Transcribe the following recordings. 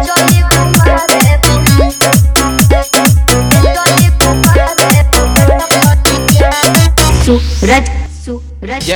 सूरज सूरज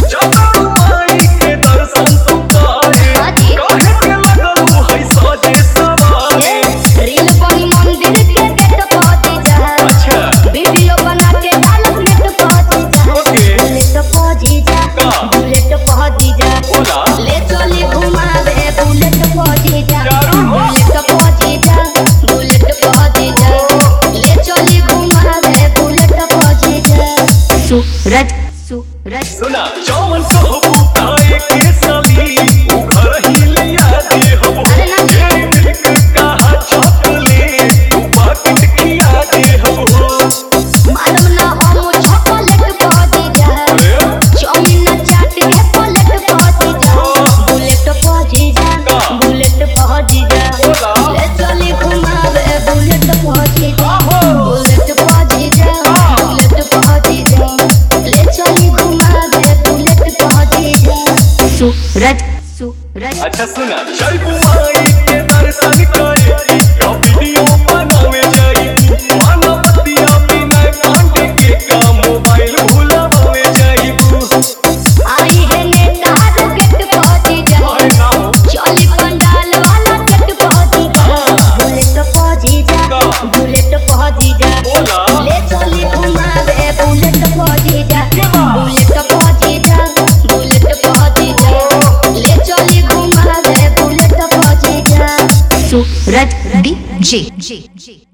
सूरज सूरज सुना चौवन को बुताए के सली घर ही लिया दे हो कहा चॉकलेट पाकिट खिया दे हो मालूम ना हम चॉकलेट पहुंची जा चाउमीन चाट के पलट पहुंची जा बुलेट पहुंची जा ले चली घुमावे बुलेट पहुंची जा बुलेट पहुंची जा बुलेट पहुंची जा ले चली घुमावे बुलेट पहुंची जा सूरज सूरज अच्छा सुना चल बुआई के दर्शन करे तो वीडियो बनावे जाई माना बतिया बिना कांटे के का मोबाइल भुलावे जाई आई है नेता गेट पहुंची जा चली पंडाल वाला गेट पहुंची जा बुलेट पहुंची जा ले चली घुमावे बुलेट पहुंची जा बुलेट पहुंची जा बुलेट पहुंची जा ले चली घुमावे बुलेट पहुंची जा सूरज डीजे